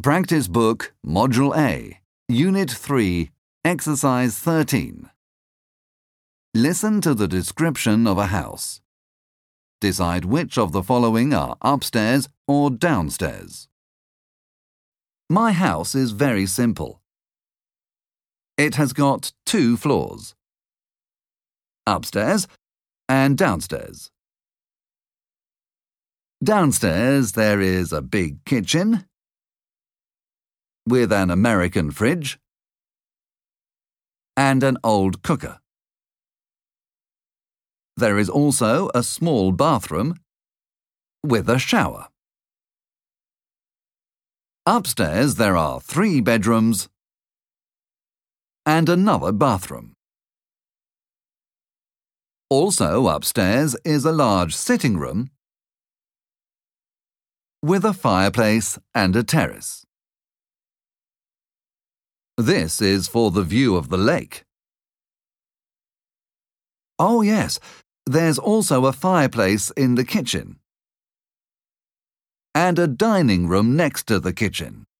Practice Book, Module A, Unit 3, Exercise 13. Listen to the description of a house. Decide which of the following are upstairs or downstairs. My house is very simple. It has got 2 floors. Upstairs and downstairs. Downstairs there is a big kitchen with an American fridge and an old cooker. There is also a small bathroom with a shower. Upstairs there are 3 bedrooms and another bathroom. Also upstairs is a large sitting room with a fireplace and a terrace. This is for the view of the lake. Oh yes, there's also a fireplace in the kitchen and a dining room next to the kitchen.